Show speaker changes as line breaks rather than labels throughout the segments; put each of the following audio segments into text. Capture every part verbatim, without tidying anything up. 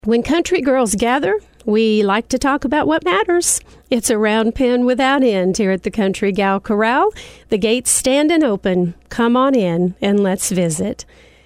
When country girls gather, we like to talk about what matters. It's a round pen without end here at the Country Gal Corral. The gates standing open. Come on in and let's visit.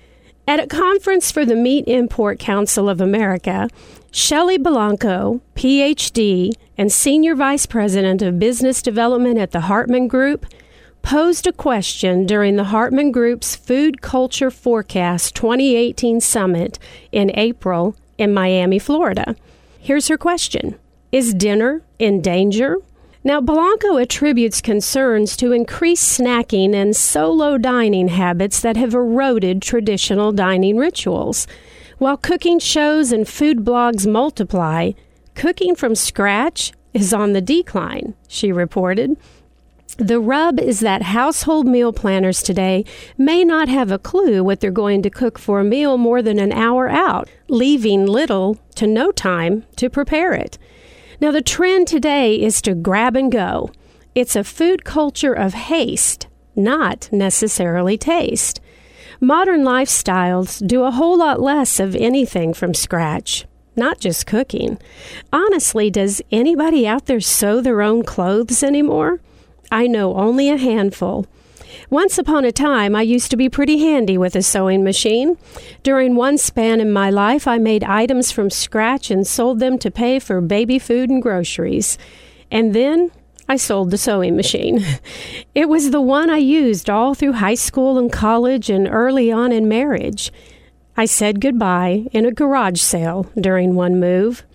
At a conference for the Meat Import Council of America, Shelley Blanco, P H D and Senior Vice President of Business Development at the Hartman Group, posed a question during the Hartman Group's Food Culture Forecast twenty eighteen Summit in April in Miami, Florida. Here's her question. Is dinner in danger? Now, Blanco attributes concerns to increased snacking and solo dining habits that have eroded traditional dining rituals. While cooking shows and food blogs multiply, cooking from scratch is on the decline, she reported. The rub is that household meal planners today may not have a clue what they're going to cook for a meal more than an hour out, leaving little to no time to prepare it. Now, the trend today is to grab and go. It's a food culture of haste, not necessarily taste. Modern lifestyles do a whole lot less of anything from scratch, not just cooking. Honestly, does anybody out there sew their own clothes anymore? I know only a handful. Once upon a time, I used to be pretty handy with a sewing machine. During one span in my life, I made items from scratch and sold them to pay for baby food and groceries. And then I sold the sewing machine. It was the one I used all through high school and college and early on in marriage. I said goodbye in a garage sale during one move.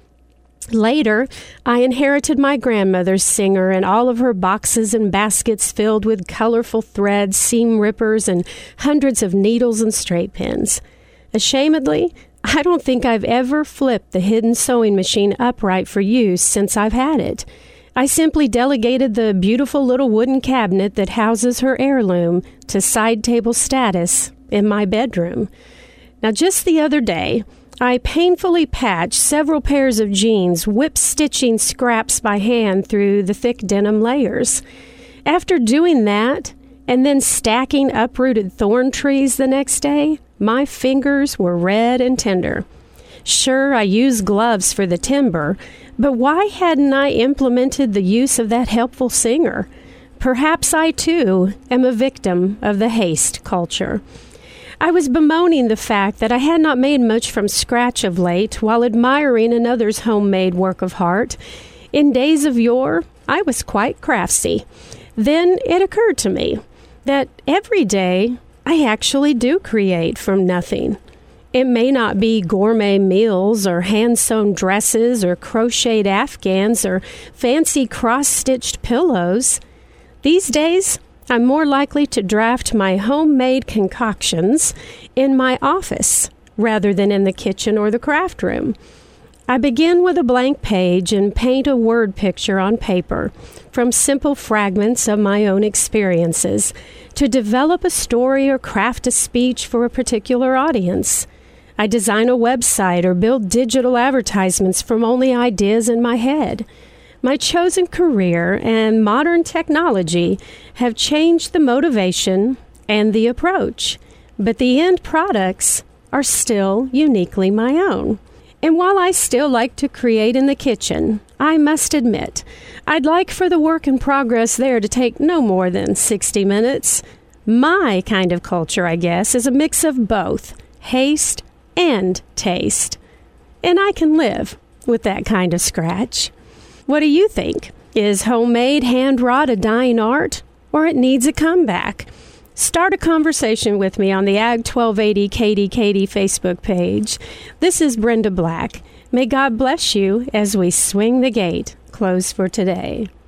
Later, I inherited my grandmother's Singer and all of her boxes and baskets filled with colorful threads, seam rippers, and hundreds of needles and straight pins. Ashamedly, I don't think I've ever flipped the hidden sewing machine upright for use since I've had it. I simply delegated the beautiful little wooden cabinet that houses her heirloom to side table status in my bedroom. Now, just the other day, I painfully patched several pairs of jeans, whip-stitching scraps by hand through the thick denim layers. After doing that, and then stacking uprooted thorn trees the next day, my fingers were red and tender. Sure, I used gloves for the timber, but why hadn't I implemented the use of that helpful Singer? Perhaps I, too, am a victim of the haste culture. I was bemoaning the fact that I had not made much from scratch of late while admiring another's homemade work of art. In days of yore, I was quite craftsy. Then it occurred to me that every day I actually do create from nothing. It may not be gourmet meals or hand-sewn dresses or crocheted afghans or fancy cross-stitched pillows. These days, I'm more likely to draft my homemade concoctions in my office rather than in the kitchen or the craft room. I begin with a blank page and paint a word picture on paper from simple fragments of my own experiences to develop a story or craft a speech for a particular audience. I design a website or build digital advertisements from only ideas in my head. My chosen career and modern technology have changed the motivation and the approach, but the end products are still uniquely my own. And while I still like to create in the kitchen, I must admit, I'd like for the work in progress there to take no more than sixty minutes. My kind of culture, I guess, is a mix of both haste and taste. And I can live with that kind of scratch. What do you think? Is homemade hand-wrought a dying art, or it needs a comeback? Start a conversation with me on the Ag twelve eighty Katie Katie Facebook page. This is Brenda Black. May God bless you as we swing the gate. Close for today.